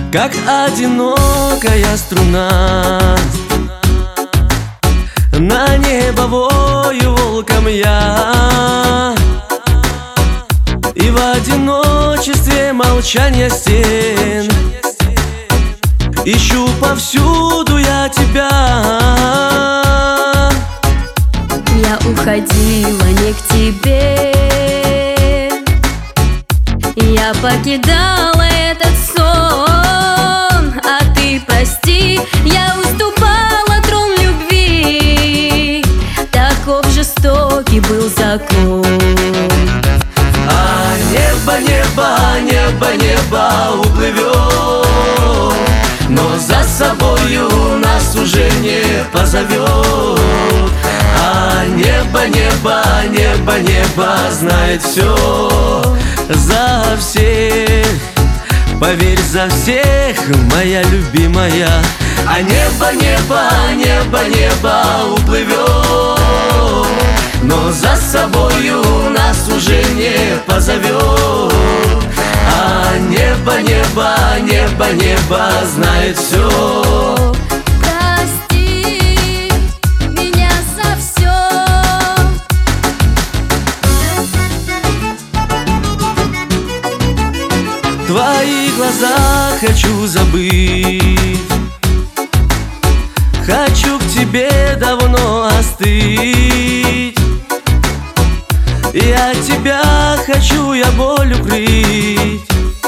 как одинокая струна. На небо вою волком я, и в одиночестве молчания стен ищу повсюду я тебя. Я уходила не к тебе, я покидала этот сон, а ты прости, я уступала трон любви. Таков жестокий был закон. А небо, небо, небо, небо уплывет, но за собою нас уже не позовет. А небо, небо, небо, небо знает все за всех. Поверь, за всех, моя любимая. А небо, небо, небо, небо уплывет, но за собою нас уже не позовет. А небо, небо, небо, небо знает все. Прости меня за все. Твои глаза хочу забыть, хочу к тебе давно остыть. И от тебя хочу я боль укрыть,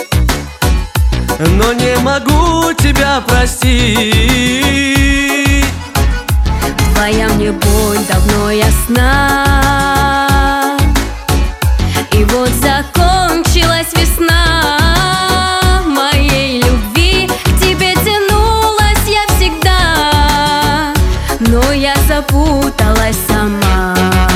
но не могу тебя простить. Твоя мне боль давно ясна, и вот закончилась весна. Моей любви к тебе тянулась я всегда, но я запуталась сама.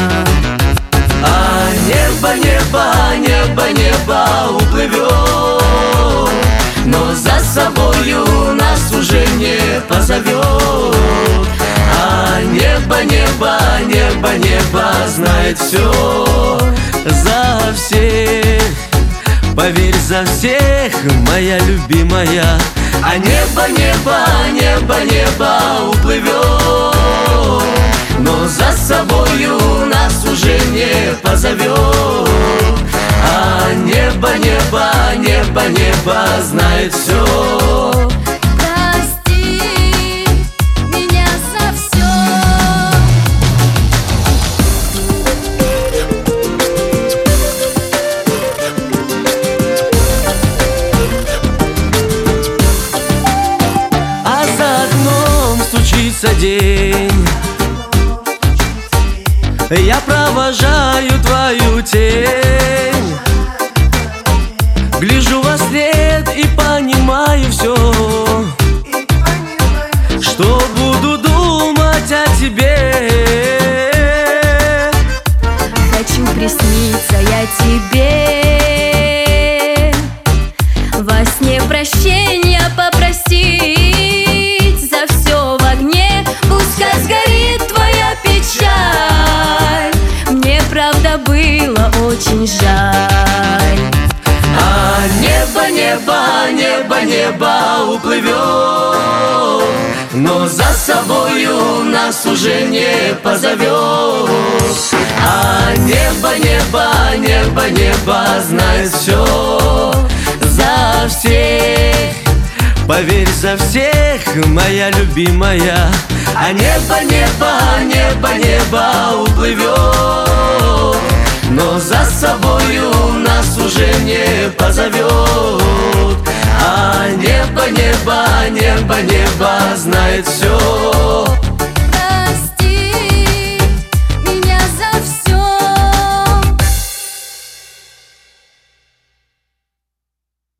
А небо, небо, небо, небо уплывет, но за собою нас уже не позовет. А небо, небо, небо, небо знает все за всех. Поверь, за всех, моя любимая. А небо, небо, небо, небо уплывет, но за собою нас уже не позовет. А небо, небо, небо, небо знает все. Прости меня за все. А за окном стучится день, я провожаю твою тень. Гляжу во след и понимаю все, что буду думать о тебе. Хочу присниться я тебе, во сне прощения попросить. За все в огне пускай сгорит твоя печаль. Мне правда было очень жаль. А небо, небо, небо, небо уплывет, но за собою нас уже не позовет. А небо, небо, небо, небо знает все за всех. Поверь, за всех, моя любимая. А небо, небо, небо, небо уплывет, но за собою нас уже не позовет. А небо, небо, небо, небо знает все.